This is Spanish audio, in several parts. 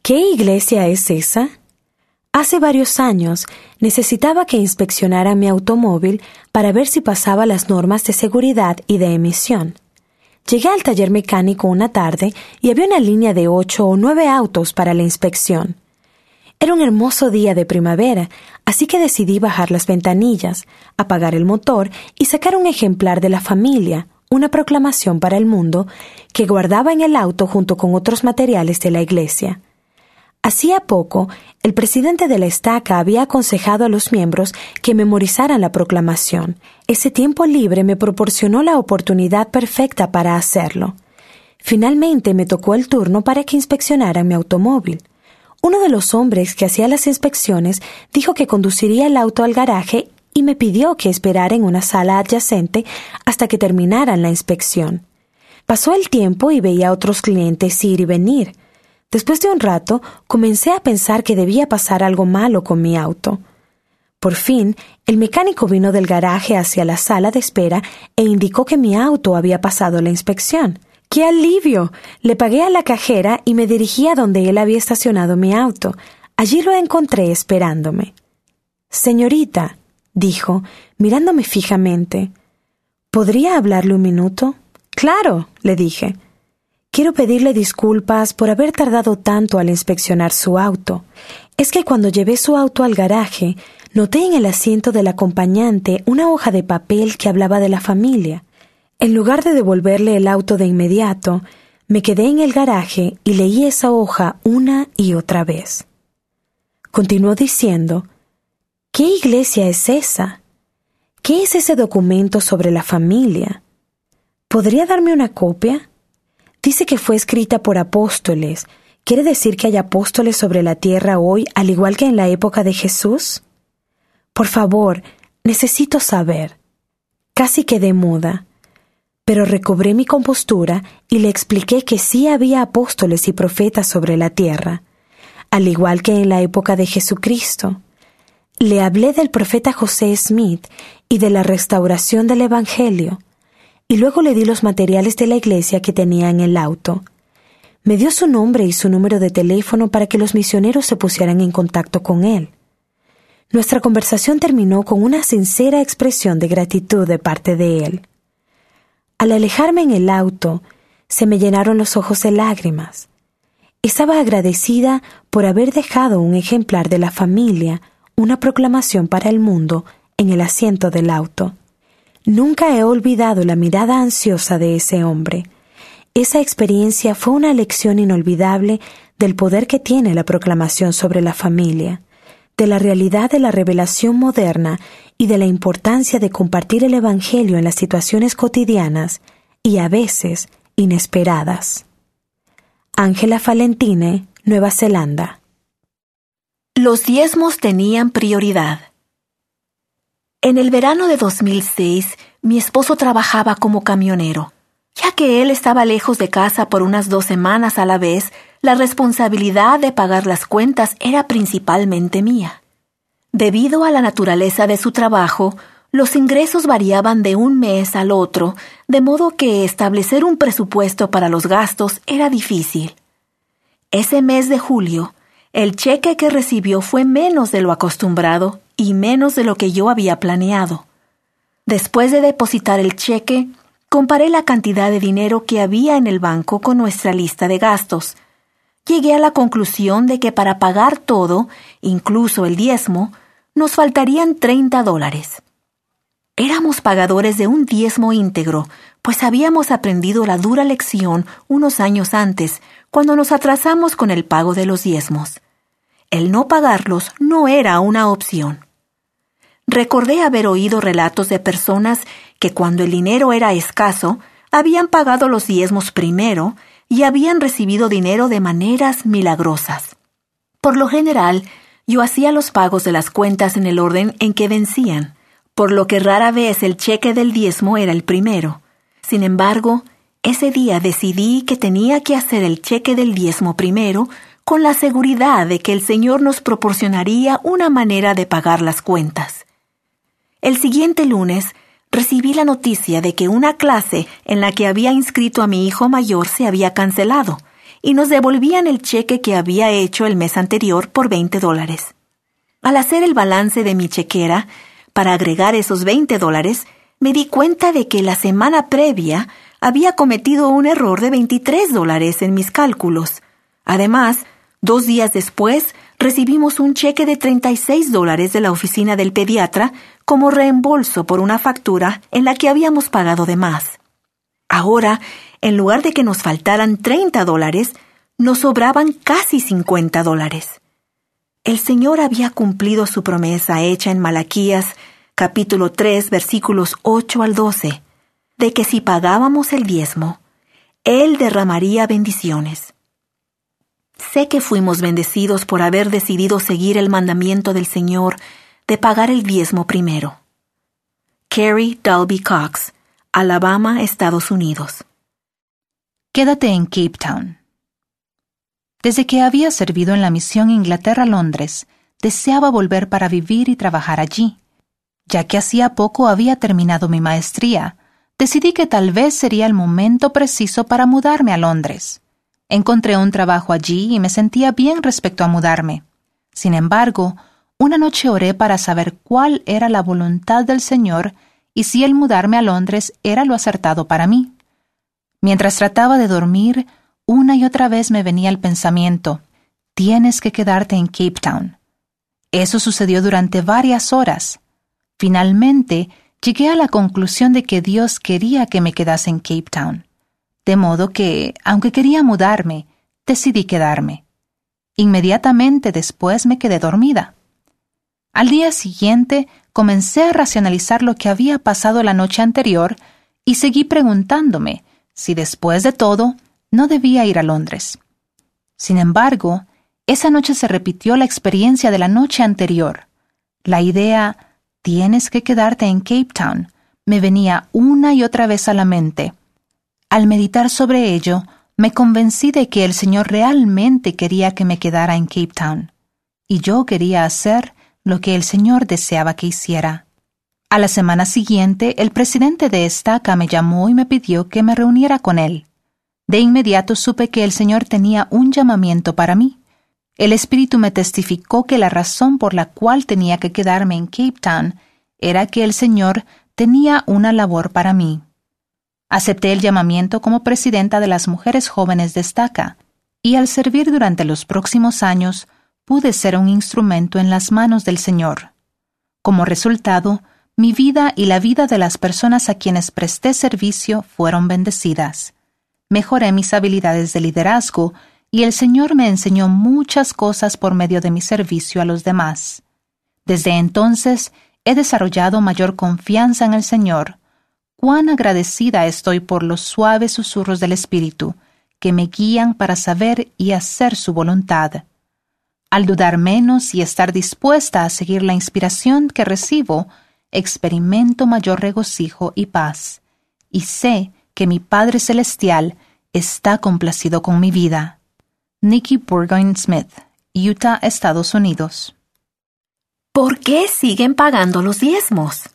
¿Qué iglesia es esa? Hace varios años necesitaba que inspeccionaran mi automóvil para ver si pasaba las normas de seguridad y de emisión. Llegué al taller mecánico una tarde y había una línea de 8 o 9 autos para la inspección. Era un hermoso día de primavera, así que decidí bajar las ventanillas, apagar el motor y sacar un ejemplar de la familia, una proclamación para el mundo, que guardaba en el auto junto con otros materiales de la iglesia. Hacía poco, el presidente de la estaca había aconsejado a los miembros que memorizaran la proclamación. Ese tiempo libre me proporcionó la oportunidad perfecta para hacerlo. Finalmente me tocó el turno para que inspeccionaran mi automóvil. Uno de los hombres que hacía las inspecciones dijo que conduciría el auto al garaje y me pidió que esperara en una sala adyacente hasta que terminaran la inspección. Pasó el tiempo y veía a otros clientes ir y venir. Después de un rato, comencé a pensar que debía pasar algo malo con mi auto. Por fin, el mecánico vino del garaje hacia la sala de espera e indicó que mi auto había pasado la inspección. ¡Qué alivio! Le pagué a la cajera y me dirigí a donde él había estacionado mi auto. Allí lo encontré esperándome. «Señorita», dijo, mirándome fijamente, «¿podría hablarle un minuto?» «Claro», le dije. «Quiero pedirle disculpas por haber tardado tanto al inspeccionar su auto. Es que cuando llevé su auto al garaje, noté en el asiento del acompañante una hoja de papel que hablaba de la familia. En lugar de devolverle el auto de inmediato, me quedé en el garaje y leí esa hoja una y otra vez». Continuó diciendo, «¿Qué iglesia es esa? ¿Qué es ese documento sobre la familia? ¿Podría darme una copia? Dice que fue escrita por apóstoles. ¿Quiere decir que hay apóstoles sobre la tierra hoy, al igual que en la época de Jesús? Por favor, necesito saber». Casi quedé muda, pero recobré mi compostura y le expliqué que sí había apóstoles y profetas sobre la tierra, al igual que en la época de Jesucristo. Le hablé del profeta José Smith y de la restauración del Evangelio, y luego le di los materiales de la iglesia que tenía en el auto. Me dio su nombre y su número de teléfono para que los misioneros se pusieran en contacto con él. Nuestra conversación terminó con una sincera expresión de gratitud de parte de él. Al alejarme en el auto, se me llenaron los ojos de lágrimas. Estaba agradecida por haber dejado un ejemplar de la familia, una proclamación para el mundo, en el asiento del auto. Nunca he olvidado la mirada ansiosa de ese hombre. Esa experiencia fue una lección inolvidable del poder que tiene la proclamación sobre la familia, de la realidad de la revelación moderna y de la importancia de compartir el Evangelio en las situaciones cotidianas y a veces inesperadas. Ángela Falentine, Nueva Zelanda. Los diezmos tenían prioridad. En el verano de 2006, mi esposo trabajaba como camionero. Ya que él estaba lejos de casa por unas 2 semanas a la vez, la responsabilidad de pagar las cuentas era principalmente mía. Debido a la naturaleza de su trabajo, los ingresos variaban de un mes al otro, de modo que establecer un presupuesto para los gastos era difícil. Ese mes de julio, el cheque que recibió fue menos de lo acostumbrado y menos de lo que yo había planeado. Después de depositar el cheque, comparé la cantidad de dinero que había en el banco con nuestra lista de gastos. Llegué a la conclusión de que para pagar todo, incluso el diezmo, nos faltarían $30. Éramos pagadores de un diezmo íntegro, pues habíamos aprendido la dura lección unos años antes, cuando nos atrasamos con el pago de los diezmos. El no pagarlos no era una opción. Recordé haber oído relatos de personas que cuando el dinero era escaso, habían pagado los diezmos primero y habían recibido dinero de maneras milagrosas. Por lo general, yo hacía los pagos de las cuentas en el orden en que vencían, por lo que rara vez el cheque del diezmo era el primero. Sin embargo, ese día decidí que tenía que hacer el cheque del diezmo primero, con la seguridad de que el Señor nos proporcionaría una manera de pagar las cuentas. El siguiente lunes, recibí la noticia de que una clase en la que había inscrito a mi hijo mayor se había cancelado, y nos devolvían el cheque que había hecho el mes anterior por $20. Al hacer el balance de mi chequera, para agregar esos $20, me di cuenta de que la semana previa había cometido un error de $23 en mis cálculos. Además, 2 días después, recibimos un cheque de $36 de la oficina del pediatra como reembolso por una factura en la que habíamos pagado de más. Ahora, en lugar de que nos faltaran $30, nos sobraban casi $50. El Señor había cumplido su promesa hecha en Malaquías, capítulo 3, versículos 8 al 12, de que si pagábamos el diezmo, Él derramaría bendiciones. Sé que fuimos bendecidos por haber decidido seguir el mandamiento del Señor de pagar el diezmo primero. Carrie Dalby Cox, Alabama, Estados Unidos. Quédate en Cape Town. Desde que había servido en la misión Inglaterra-Londres, deseaba volver para vivir y trabajar allí. Ya que hacía poco había terminado mi maestría, decidí que tal vez sería el momento preciso para mudarme a Londres. Encontré un trabajo allí y me sentía bien respecto a mudarme. Sin embargo, una noche oré para saber cuál era la voluntad del Señor y si el mudarme a Londres era lo acertado para mí. Mientras trataba de dormir, una y otra vez me venía el pensamiento: tienes que quedarte en Cape Town. Eso sucedió durante varias horas. Finalmente, llegué a la conclusión de que Dios quería que me quedase en Cape Town. De modo que, aunque quería mudarme, decidí quedarme. Inmediatamente después me quedé dormida. Al día siguiente, comencé a racionalizar lo que había pasado la noche anterior y seguí preguntándome si después de todo no debía ir a Londres. Sin embargo, esa noche se repitió la experiencia de la noche anterior. La idea, tienes que quedarte en Cape Town, me venía una y otra vez a la mente. Al meditar sobre ello, me convencí de que el Señor realmente quería que me quedara en Cape Town, y yo quería hacer lo que el Señor deseaba que hiciera. A la semana siguiente, el presidente de Estaca me llamó y me pidió que me reuniera con él. De inmediato supe que el Señor tenía un llamamiento para mí. El Espíritu me testificó que la razón por la cual tenía que quedarme en Cape Town era que el Señor tenía una labor para mí. Acepté el llamamiento como presidenta de las mujeres jóvenes de Estaca, y al servir durante los próximos años, pude ser un instrumento en las manos del Señor. Como resultado, mi vida y la vida de las personas a quienes presté servicio fueron bendecidas. Mejoré mis habilidades de liderazgo y el Señor me enseñó muchas cosas por medio de mi servicio a los demás. Desde entonces, he desarrollado mayor confianza en el Señor. Cuán agradecida estoy por los suaves susurros del Espíritu, que me guían para saber y hacer su voluntad. Al dudar menos y estar dispuesta a seguir la inspiración que recibo, experimento mayor regocijo y paz, y sé que mi Padre Celestial está complacido con mi vida. Nikki Burgoyne Smith, Utah, Estados Unidos. ¿Por qué siguen pagando los diezmos?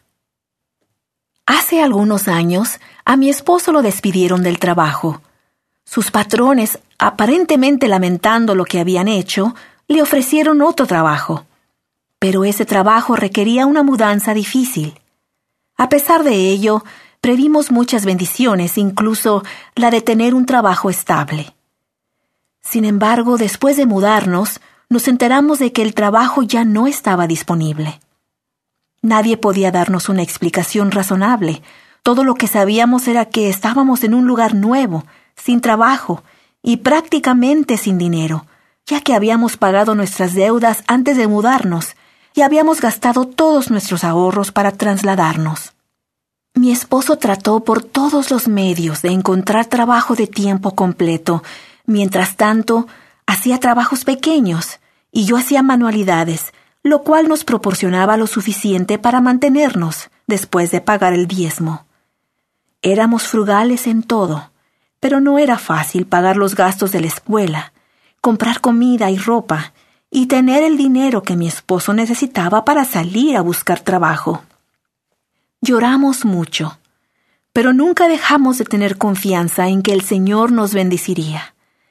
Hace algunos años, a mi esposo lo despidieron del trabajo. Sus patrones, aparentemente lamentando lo que habían hecho, le ofrecieron otro trabajo. Pero ese trabajo requería una mudanza difícil. A pesar de ello, previmos muchas bendiciones, incluso la de tener un trabajo estable. Sin embargo, después de mudarnos, nos enteramos de que el trabajo ya no estaba disponible. Nadie podía darnos una explicación razonable. Todo lo que sabíamos era que estábamos en un lugar nuevo, sin trabajo y prácticamente sin dinero, ya que habíamos pagado nuestras deudas antes de mudarnos y habíamos gastado todos nuestros ahorros para trasladarnos. Mi esposo trató por todos los medios de encontrar trabajo de tiempo completo. Mientras tanto, hacía trabajos pequeños y yo hacía manualidades, lo cual nos proporcionaba lo suficiente para mantenernos después de pagar el diezmo. Éramos frugales en todo, pero no era fácil pagar los gastos de la escuela, comprar comida y ropa, y tener el dinero que mi esposo necesitaba para salir a buscar trabajo. Lloramos mucho, pero nunca dejamos de tener confianza en que el Señor nos bendeciría,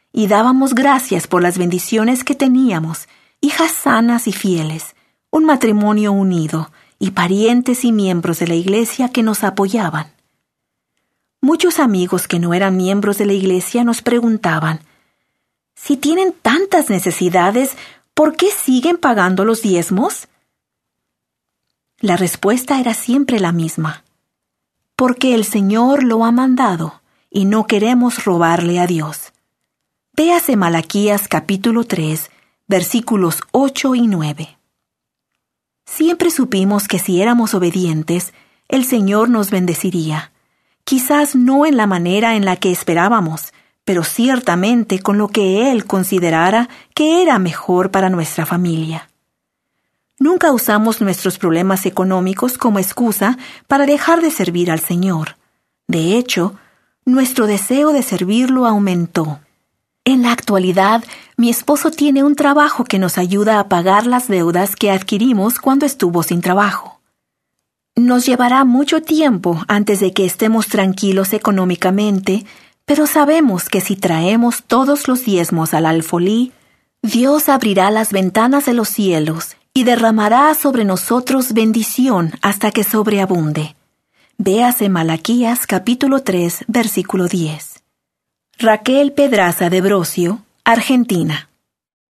y dábamos gracias por las bendiciones que teníamos, hijas sanas y fieles, un matrimonio unido y parientes y miembros de la iglesia que nos apoyaban. Muchos amigos que no eran miembros de la iglesia nos preguntaban, si tienen tantas necesidades, ¿por qué siguen pagando los diezmos? La respuesta era siempre la misma. Porque el Señor lo ha mandado y no queremos robarle a Dios. Véase Malaquías capítulo 3, versículos 8 y 9. Siempre supimos que si éramos obedientes, el Señor nos bendeciría. Quizás no en la manera en la que esperábamos, pero ciertamente con lo que Él considerara que era mejor para nuestra familia. Nunca usamos nuestros problemas económicos como excusa para dejar de servir al Señor. De hecho, nuestro deseo de servirlo aumentó. En la actualidad, mi esposo tiene un trabajo que nos ayuda a pagar las deudas que adquirimos cuando estuvo sin trabajo. Nos llevará mucho tiempo antes de que estemos tranquilos económicamente, pero sabemos que si traemos todos los diezmos al alfolí, Dios abrirá las ventanas de los cielos y derramará sobre nosotros bendición hasta que sobreabunde. Véase Malaquías capítulo 3, versículo 10. Raquel Pedraza de Brocio, Argentina.